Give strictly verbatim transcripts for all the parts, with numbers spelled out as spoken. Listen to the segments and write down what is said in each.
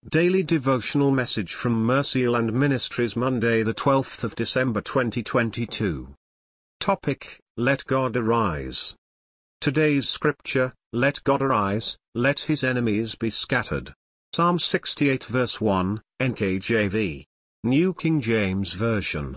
Daily Devotional Message from Mercyland Ministries, Monday the twelfth of December twenty twenty-two. Topic: Let God Arise. Today's scripture: Let God arise, let his enemies be scattered. Psalm sixty-eight verse one, N K J V. New King James Version.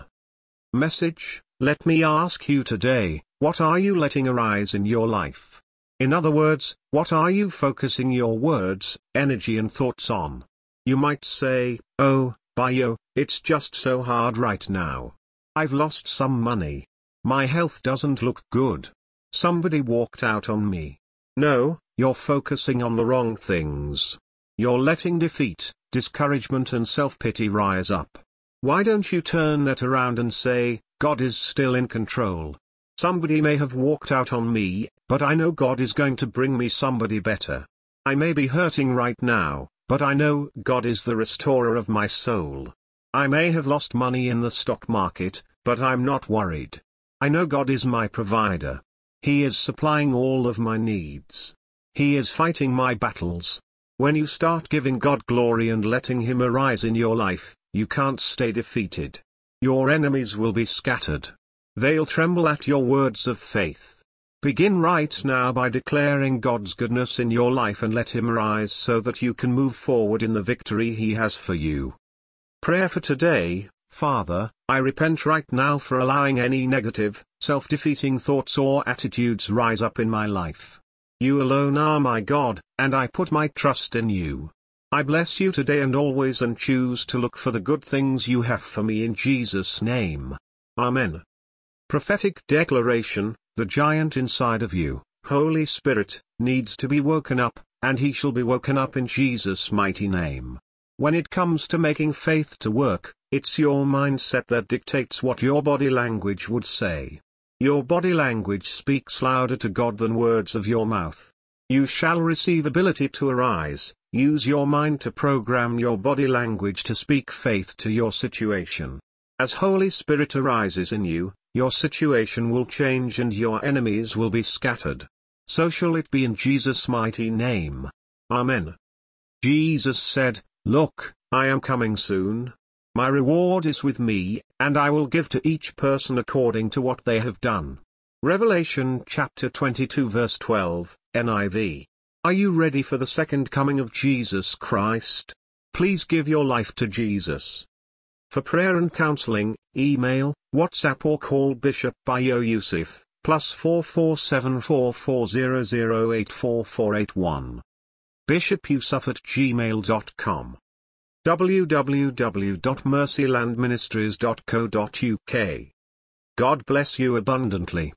Message: Let me ask you today, what are you letting arise in your life? In other words, what are you focusing your words, energy and thoughts on? You might say, oh, bio, it's just so hard right now. I've lost some money. My health doesn't look good. Somebody walked out on me. No, you're focusing on the wrong things. You're letting defeat, discouragement and self-pity rise up. Why don't you turn that around and say, God is still in control. Somebody may have walked out on me, but I know God is going to bring me somebody better. I may be hurting right now, but I know God is the restorer of my soul. I may have lost money in the stock market, but I'm not worried. I know God is my provider. He is supplying all of my needs. He is fighting my battles. When you start giving God glory and letting Him arise in your life, you can't stay defeated. Your enemies will be scattered. They'll tremble at your words of faith. Begin right now by declaring God's goodness in your life and let Him arise so that you can move forward in the victory He has for you. Prayer for today: Father, I repent right now for allowing any negative, self-defeating thoughts or attitudes rise up in my life. You alone are my God, and I put my trust in you. I bless you today and always and choose to look for the good things you have for me in Jesus' name. Amen. Prophetic declaration: The giant inside of you, Holy Spirit, needs to be woken up, and he shall be woken up in Jesus' mighty name. When it comes to making faith to work, it's your mindset that dictates what your body language would say. Your body language speaks louder to God than words of your mouth. You shall receive ability to arise. Use your mind to program your body language to speak faith to your situation. As Holy Spirit arises in you, your situation will change and your enemies will be scattered. So shall it be in Jesus' mighty name. Amen. Jesus said, Look, I am coming soon. My reward is with me, and I will give to each person according to what they have done. Revelation chapter twenty-two verse twelve, N I V. Are you ready for the second coming of Jesus Christ? Please give your life to Jesus. For prayer and counseling, email, WhatsApp or call Bishop Bayo Yusuf, plus four four seven four four zero zero eight four four eight one. bishop yusuf at gmail dot com. w w w dot mercyland ministries dot co dot u k. God bless you abundantly.